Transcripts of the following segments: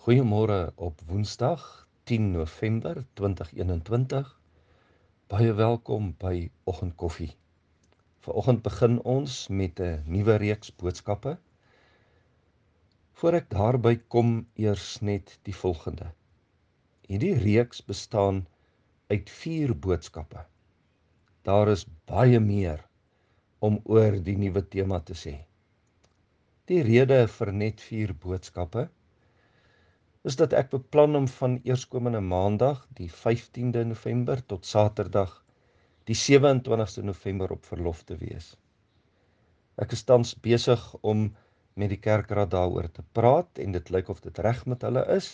Goeiemôre op Woensdag 10 November 2021. Baie welkom by Oggendkoffie. Vanoggend begin ons met 'n nuwe reeks boodskappe. Voor ek daarby kom, eers net die volgende. Hierdie reeks bestaan uit 4 boodskappe. Daar is baie meer om oor die nuwe tema te sê. Die rede vir net 4 boodskappe is dat ek beplan om van eerskomende Maandag, die 15de November, tot Saterdag, die 27ste November op verlof te wees. Ek is tans besig om met die kerkraad daaroor te praat en dit lyk of dit reg met hulle is,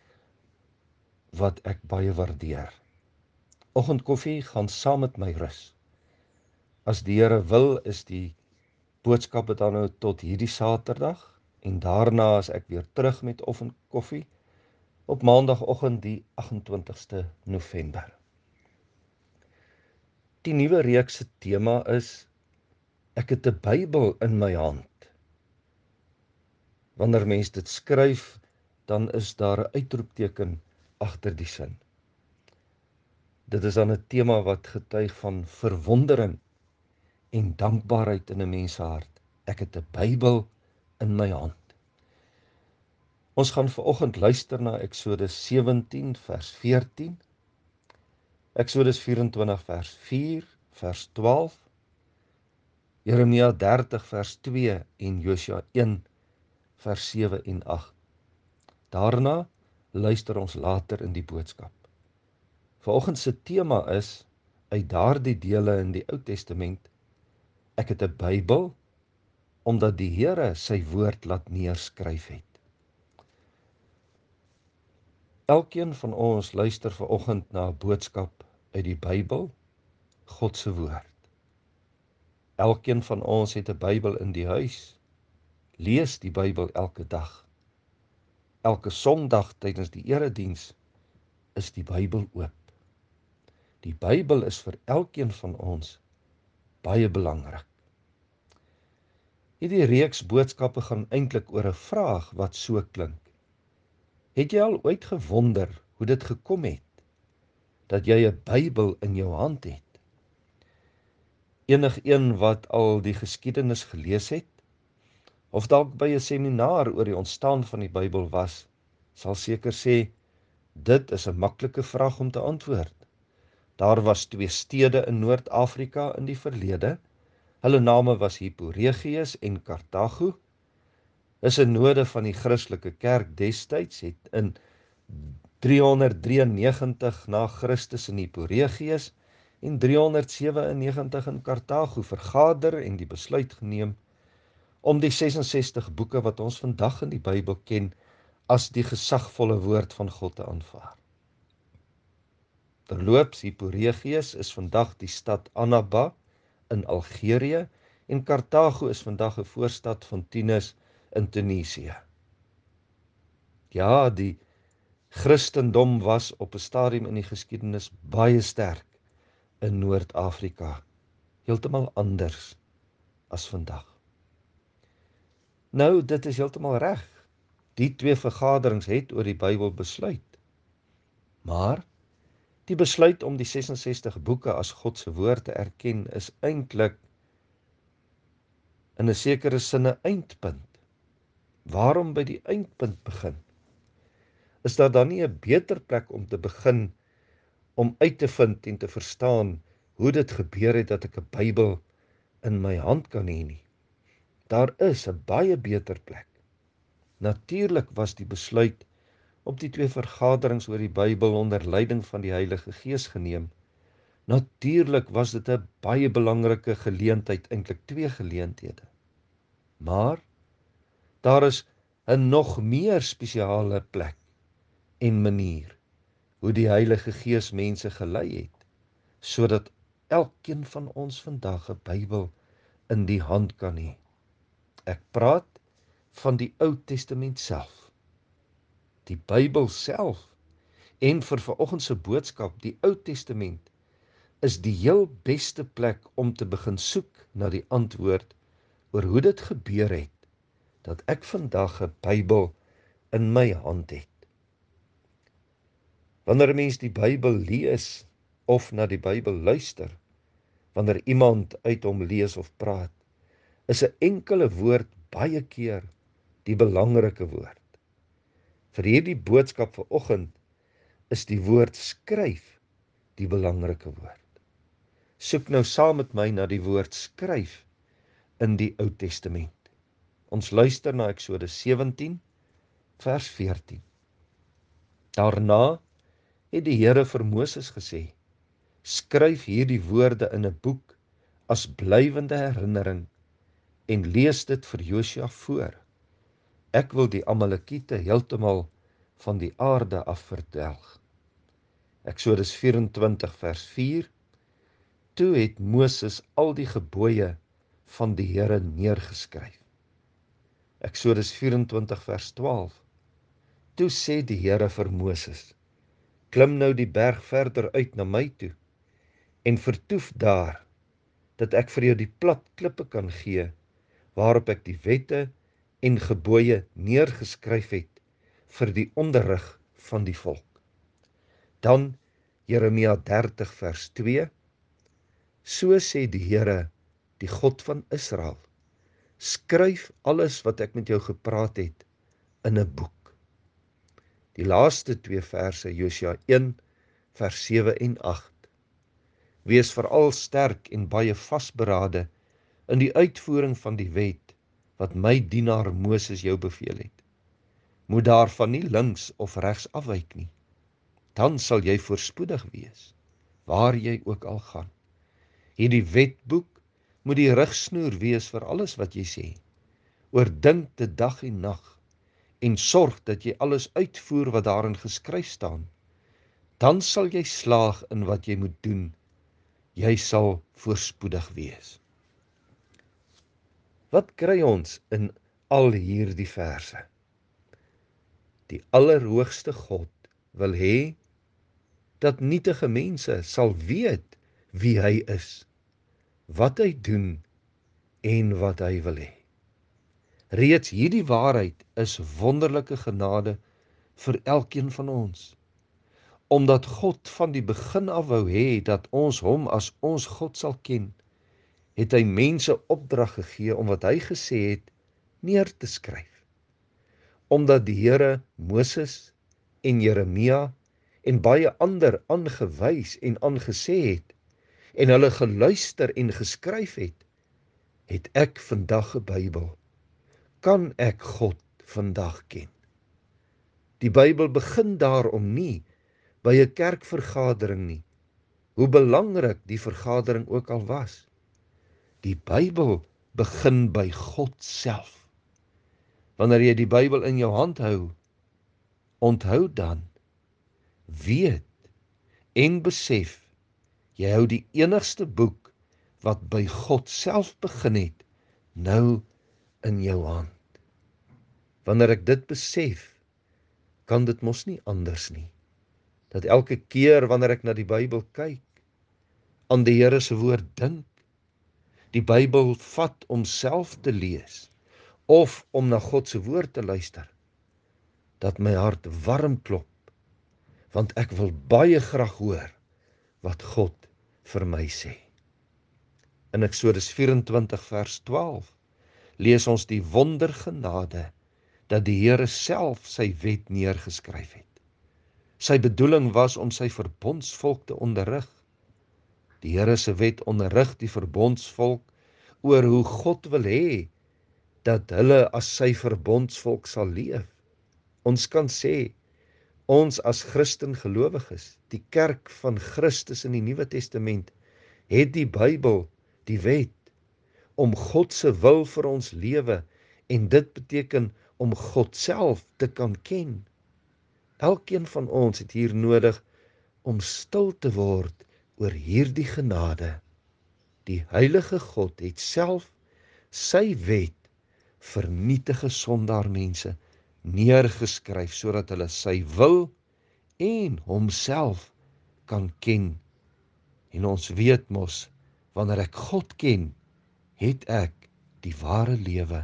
wat ek baie waardeer. Oggendkoffie gaan saam met my rus. As die Here wil, is die boodskappe dan nou tot hierdie Saterdag en daarna is ek weer terug met oggendkoffie op Maandagoggend die 28ste November. Die nuwe reeks se tema is ek het 'n Bybel in my hand. Wanneer mens dit skryf, dan is daar 'n uitroepteken agter die sin. Dit is dan 'n tema wat getuig van verwondering en dankbaarheid in 'n mens se hart. Ek het 'n Bybel in my hand. Ons gaan vanoggend luister na Eksodus 17 vers 14, Eksodus 24 vers 4, vers 12, Jeremia 30 vers 2 en Josua 1 vers 7 en 8. Daarna luister ons later in die boodskap. Vanoggend se tema is uit daardie dele in die Ou Testament, ek het 'n Bybel omdat die Here sy woord laat neerskryf het. Elkeen van ons luister vanoggend na 'n boodskap uit die Bybel, God se woord. Elkeen van ons het 'n Bybel in die huis, lees die Bybel elke dag. Elke Sondag tydens die erediens is die Bybel oop. Die Bybel is vir elkeen van ons baie belangrik. Hierdie reeks boodskappe gaan eintlik oor 'n vraag wat so klink. Het jy al ooit gewonder hoe dit gekom het dat jy 'n Bybel in jou hand het? Enigeen wat al die geskiedenis gelees het, of dalk by 'n seminaar oor die ontstaan van die Bybel was, sal seker sê, dit is 'n maklike vraag om te antwoord. Daar was 2 stede in Noord-Afrika in die verlede. Hulle name was Hipporegius en Karthago. Is 'n node van die Christelike kerk destyds het in 393 na Christus in Hipporegius en 397 in Karthago vergader en die besluit geneem om die 66 boeke wat ons vandag in die Bybel ken as die gesagvolle woord van God te aanvaar. Terloops, Hipporegius is vandag die stad Annaba in Algerië en Karthago is vandag 'n voorstad van Tunis in Tunesië. Ja, die Christendom was op 'n stadium in die geskiedenis baie sterk in Noord-Afrika, heeltemal anders as vandag. Nou, dit is heeltemal reg. Die 2 vergaderings het oor die Bybel besluit. Maar die besluit om die 66 boeke as God se woord te erken is eintlik in 'n sekere sin 'n eindpunt. Waarom by die eindpunt begin? Is daar dan nie 'n beter plek om te begin om uit te vind en te verstaan hoe dit gebeur het dat ek 'n Bybel in my hand kan hê nie? Daar is 'n baie beter plek. Natuurlik was die besluit op die 2 vergaderings oor die Bybel onder leiding van die Heilige Gees geneem. Natuurlik was dit 'n baie belangrike geleentheid, eintlik 2 geleenthede. Maar daar is 'n nog meer spesiale plek en manier hoe die Heilige Gees mense gelei het, sodat elkeen van ons vandag 'n Bybel in die hand kan hê. Ek praat van die Ou Testament self, die Bybel self, en vir vanoggend se boodskap, die Ou Testament, is die heel beste plek om te begin soek na die antwoord oor hoe dit gebeur het, dat ek vandag 'n Bybel in my hand het. Wanneer 'n mens die Bybel lees of na die Bybel luister, wanneer iemand uit hom lees of praat, is 'n enkele woord baie keer die belangrike woord. Vir hierdie boodskap vanoggend is die woord skryf die belangrike woord. Soek nou saam met my na die woord skryf in die Ou Testament. Ons luister na Eksodus 17 vers 14. Daarna het die Here vir Moses gesê: skryf hierdie woorde in 'n boek as blywende herinnering en lees dit vir Josua voor. Ek wil die Amalekiete heeltemal van die aarde af verdelg. Eksodus 24 vers 4. Toe het Moses al die gebooie van die Here neergeskryf. Eksodus 24 vers 12. Toe sê die Here vir Moses: klim nou die berg verder uit na my toe en vertoef daar, dat ek vir jou die plat klippe kan gee, waarop ek die wette en gebooie neergeskryf het vir die onderrig van die volk. Dan Jeremia 30 vers 2. So sê die Here, die God van Israel: skryf alles wat ek met jou gepraat het in 'n boek. Die laaste twee verse, Josua 1 vers 7 en 8. Wees veral sterk en baie vasberade in die uitvoering van die wet wat my dienaar Moses jou beveel het. Moet daarvan nie links of regs afwyk nie. Dan sal jy voorspoedig wees, waar jy ook al gaan. Hierdie wetboek moet die rigsnoer wees vir alles wat jy sê. Oordink dit dag en nag en sorg dat jy alles uitvoer wat daarin geskryf staan. Dan sal jy slaag in wat jy moet doen. Jy sal voorspoedig wees. Wat kry ons in al hierdie verse? Die Allerhoogste God wil hê dat nietige mense sal weet wie hy is, wat hy doen en wat hy wil hê. Reeds hierdie waarheid is wonderlike genade vir elkeen van ons. Omdat God van die begin af wou hê dat ons hom as ons God sal ken, het hy mense opdrag gegee om wat hy gesê het neer te skryf. Omdat die Here Moses en Jeremia en baie ander aangewys en aangesê het en hulle geluister en geskryf het, het ek vandag 'n Bybel. Kan ek God vandag ken? Die Bybel begin daarom nie by 'n kerkvergadering nie, hoe belangrik die vergadering ook al was. Die Bybel begin by God self. Wanneer jy die Bybel in jou hand hou, onthou dan, weet en besef, jy hou die enigste boek wat by God self begin het, nou in jou hand. Wanneer ek dit besef, kan dit mos nie anders nie, dat elke keer wanneer ek na die Bybel kyk, aan die Here se woord dink, die Bybel vat om self te lees, of om na God se woord te luister, dat my hart warm klop, want ek wil baie graag hoor wat God vir my sê. In Eksodus 24 vers 12 lees ons die wondergenade dat die Here self sy wet neergeskryf het. Sy bedoeling was om sy verbondsvolk te onderrig. Die Here se wet onderrig die verbondsvolk oor hoe God wil hê dat hulle as sy verbondsvolk sal leef. Ons kan sê, ons as Christen gelowiges, die kerk van Christus in die Nuwe Testament, het die Bybel, die wet, om God se wil vir ons lewe, en dit beteken om God self te kan ken. Elkeen van ons het hier nodig om stil te word oor hierdie genade. Die Heilige God het self sy wet vir nietige sondaarmense neergeskryf, sodat hulle sy wil en homself kan ken. En ons weet mos, wanneer ek God ken, het ek die ware lewe.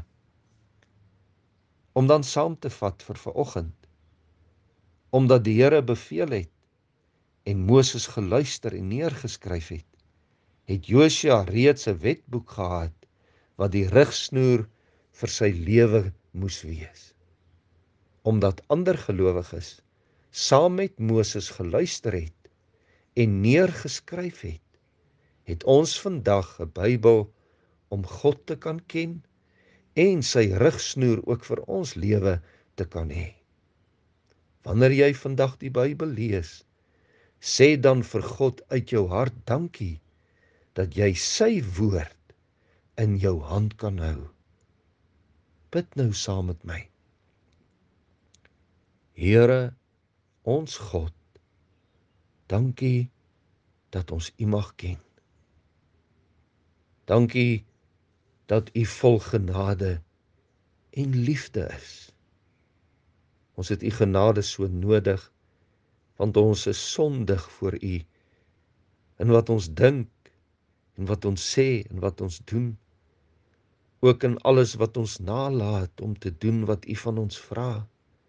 Om dan saam te vat vir vanoggend, omdat die Here beveel het en Moses geluister en neergeskryf het, het Josua reeds 'n wetboek gehad wat die rigsnoer vir sy lewe moes wees. Omdat ander gelowiges saam met Moses geluister het en neergeskryf het, het ons vandag 'n Bybel om God te kan ken en sy rigsnoer ook vir ons lewe te kan hê. Wanneer jy vandag die Bybel lees, sê dan vir God uit jou hart dankie dat jy sy woord in jou hand kan hou. Bid nou saam met my. Here, ons God, dankie dat ons U mag ken. Dankie dat U vol genade en liefde is. Ons het U genade so nodig, want ons is sondig voor U, in wat ons dink, en wat ons sê, en wat ons doen, ook in alles wat ons nalaat om te doen wat U van ons vra.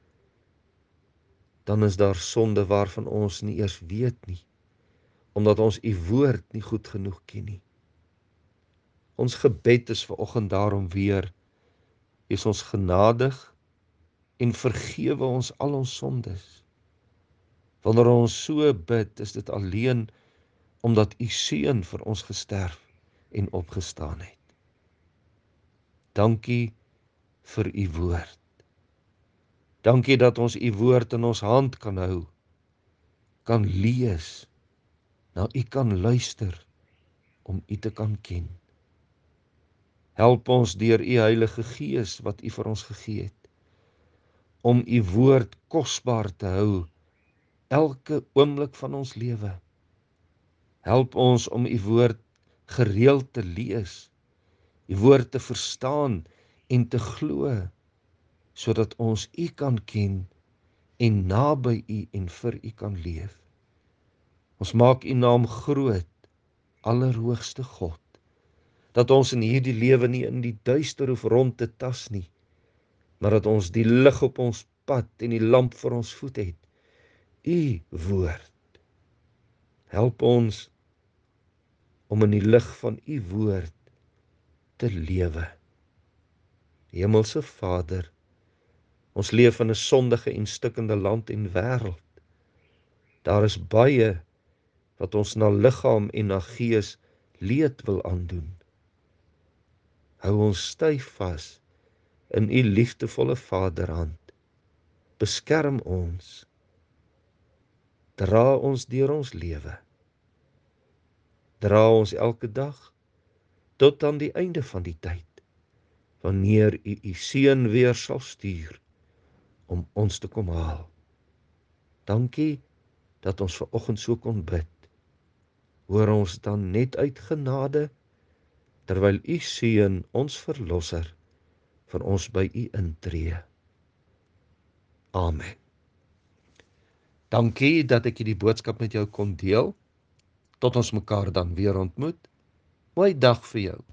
Dan is daar sonde waarvan ons nie eers weet nie, omdat ons U woord nie goed genoeg ken nie. Ons gebed is vanoggend daarom weer, wees ons genadig en vergewe ons al ons sondes. Wanneer ons so bid, is dit alleen omdat U Seun vir ons gesterf en opgestaan het. Dankie vir U woord. Dankie dat ons U woord in ons hand kan hou, kan lees, na U kan luister, om U te kan ken. Help ons deur U Heilige Gees wat U vir ons gegee het, om U woord kosbaar te hou, elke oomblik van ons lewe. Help ons om U woord gereeld te lees, U woord te verstaan en te glo, sodat ons U kan ken en naby U en vir U kan leef. Ons maak U naam groot, Allerhoogste God, dat ons in hierdie lewe nie in die duister hoef rond te tas nie, maar dat ons die lig op ons pad en die lamp vir ons voet het, U woord. Help ons om in die lig van U woord te lewe. Hemelse Vader, ons leef in 'n sondige en stikkende land en wêreld. Daar is baie wat ons na liggaam en na gees leed wil aandoen. Hou ons styf vas in U liefdevolle Vaderhand. Beskerm ons. Dra ons deur ons lewe. Dra ons elke dag tot aan die einde van die tyd, wanneer U U Seun weer sal stuur om ons te kom haal. Dankie dat ons vanoggend so kon bid. Hoor ons dan net uit genade, terwyl U Seun, ons Verlosser, vir ons by U intree. Amen. Dankie dat ek hierdie boodskap met jou kon deel. Tot ons mekaar dan weer ontmoet. Mooi dag vir jou.